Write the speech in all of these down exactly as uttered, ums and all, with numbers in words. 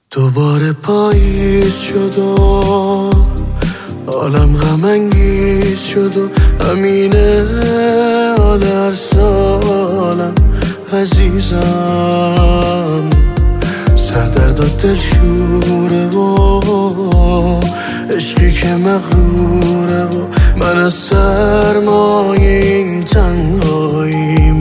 دوباره پاییز شد و عالم غم انگیز شد و همینه حال هر سالم عزیزم. سردرد و دل شوره و عشقی که مغروره و من از سرمای این تنهایی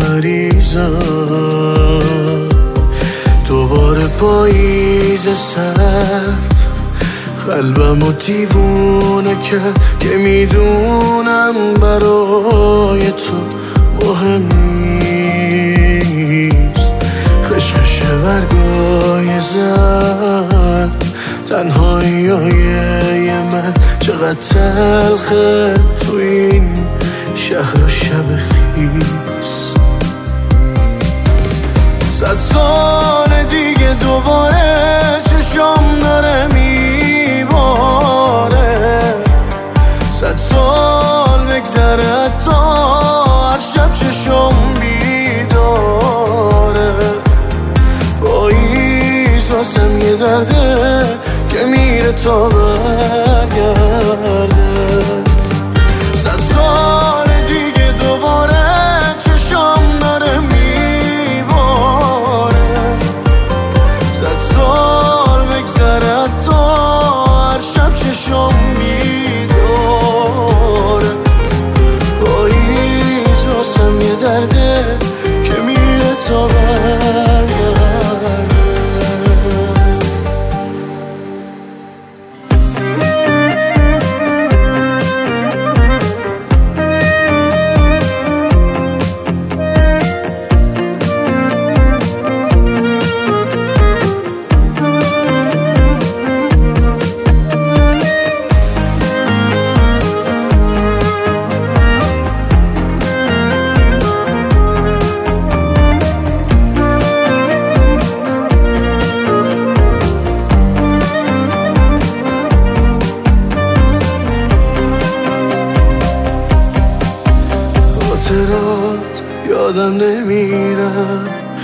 مریضم. دوباره پاییز سرد قلبمو دیوونه کرد که میدونم برای تو مهم نیست. خشخش برگای زرد تنهایی های من چقدر تلخه تو این شهر و شب خیس. صد سال دیگه دوباره چشم داره میباره، صد سال بگذره تا هر شب چشم بیداره. پاییز واسم یه درده که میره تا برگرده. صد سال دیگه دوباره چشم داره میباره، صد سال بگذره تا هر شب چشم بیداره. پاییز واسم یه درده که میره تا برگرده. خاطرات یادم نمیرن،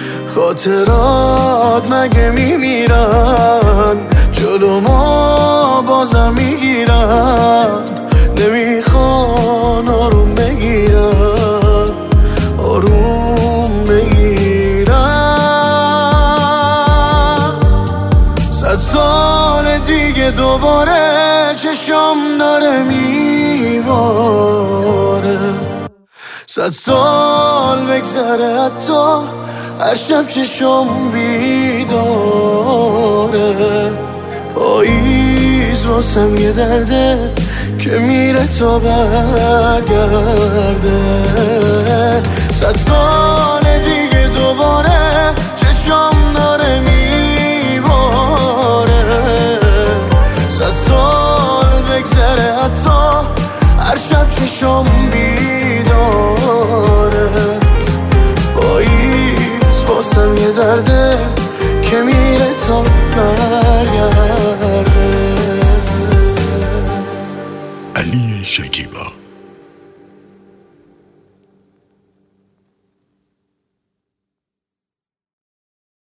خاطرات مگه میمیرن؟ جلو ما بازم میگیرن، نمیخوان آروم بگیرن، آروم بگیرن. صد سال دیگه دوباره چشم داره میباره، صد سال بگذره حتی هر شب چشم بیداره. پاییز واسم یه درده که میره تا برگرده. صد سال دیگه دوباره چشم داره میباره، صد سال بگذره حتی هر شب چشم بیداره.